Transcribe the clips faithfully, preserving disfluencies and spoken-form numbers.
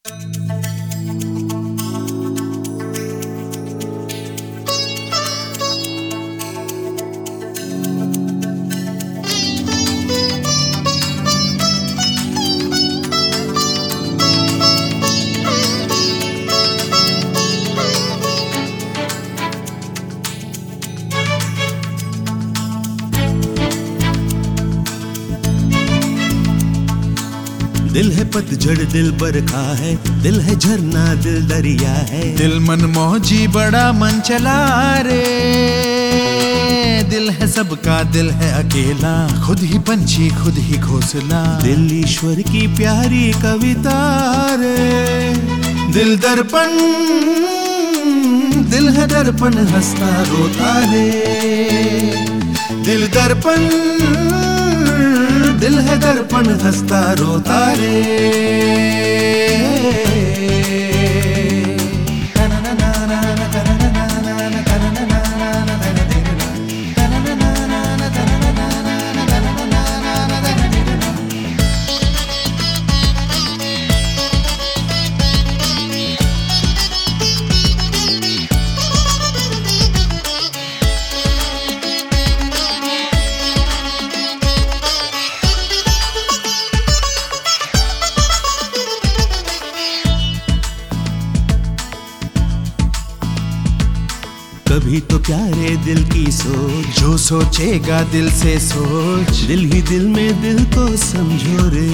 दिल है पतझड़ दिल बरखा है, दिल है झरना दिल दरिया है। दिल मन मौजी बड़ा मन चला रे, दिल है सबका दिल है अकेला, खुद ही पंछी खुद ही घोंसला। दिल ईश्वर की प्यारी कविता रे। दिल दर्पण दिल है दर्पण हंसता रोता रे। दिल दर्पण दिल है दर्पण हंसता रोता रे। कभी तो प्यारे दिल की सोच, जो सोचेगा दिल से सोच। दिल ही दिल में दिल को समझो रे।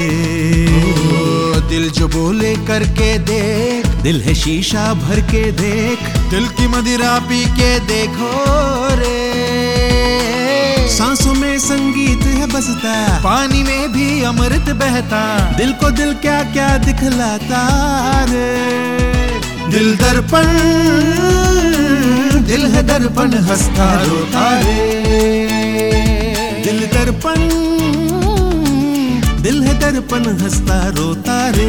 ओ, दिल जो बोले करके देख, दिल है शीशा भर के देख। दिल की मदिरा पी के देखो रे। सांसों में संगीत है बसता, पानी में भी अमृत बहता। दिल को दिल क्या क्या दिखलाता रे। दिल दर्पण दिल है दर्पण हंसता रोता रे। दिल दर्पण दिल है दर्पण हंसता रोता रे।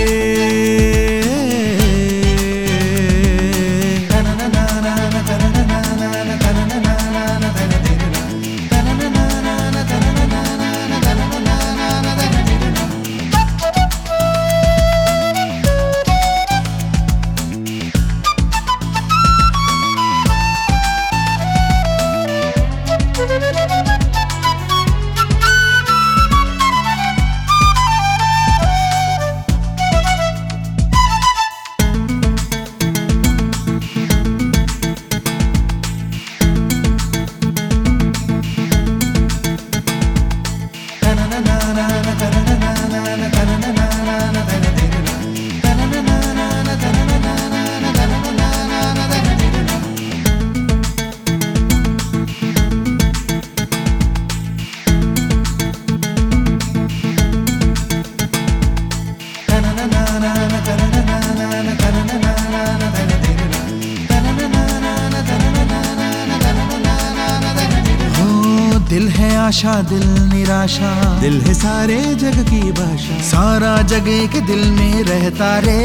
दिल है आशा दिल निराशा, दिल है सारे जग की भाषा। सारा जग एक दिल में रहता रे।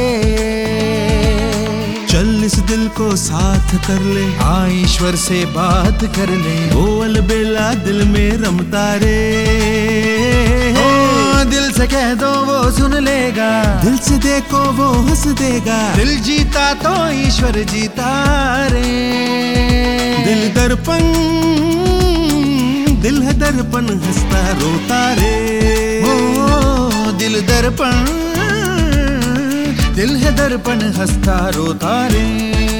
चल इस दिल को साथ कर ले, आ ईश्वर से बात कर ले। वो अलबेला दिल में रमता रे। ओ, दिल से कह दो वो सुन लेगा, दिल से देखो वो हंस देगा। दिल जीता तो ईश्वर जीता रे। दिल दर्पण दिल है दर्पण हंसता रोता रे। ओ, दिल दर्पण दिल है दर्पण हंसता रोता रे।